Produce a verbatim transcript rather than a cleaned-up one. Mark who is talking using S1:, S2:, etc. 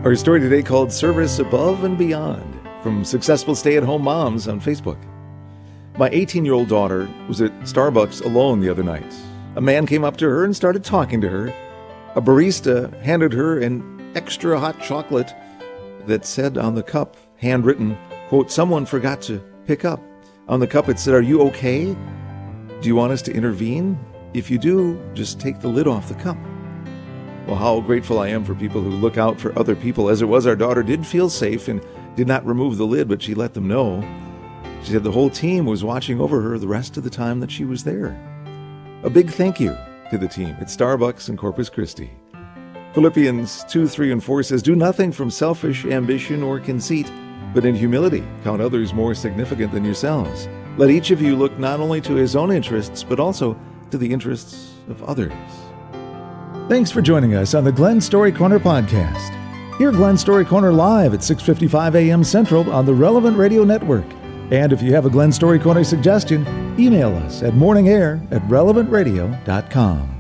S1: Our story today called Service Above and Beyond from Successful Stay-at-Home Moms on Facebook. My eighteen-year-old daughter was at Starbucks alone the other night. A man came up to her and started talking to her. A barista handed her an extra hot chocolate that said on the cup, handwritten, quote, "Someone forgot to pick up." On the cup it said, "Are you okay? Do you want us to intervene? If you do, just take the lid off the cup." Well, how grateful I am for people who look out for other people. As it was, our daughter did feel safe and did not remove the lid, but she let them know. She said the whole team was watching over her the rest of the time that she was there. A big thank you to the team at Starbucks in Corpus Christi. Philippians two, three, and four says, "Do nothing from selfish ambition or conceit, but in humility count others more significant than yourselves. Let each of you look not only to his own interests, but also to the interests of others." Thanks for joining us on the Glenn Story Corner podcast. Hear Glenn Story Corner live at six fifty-five a.m. Central on the Relevant Radio Network. And if you have a Glenn Story Corner suggestion, email us at morningair at relevant radio dot com.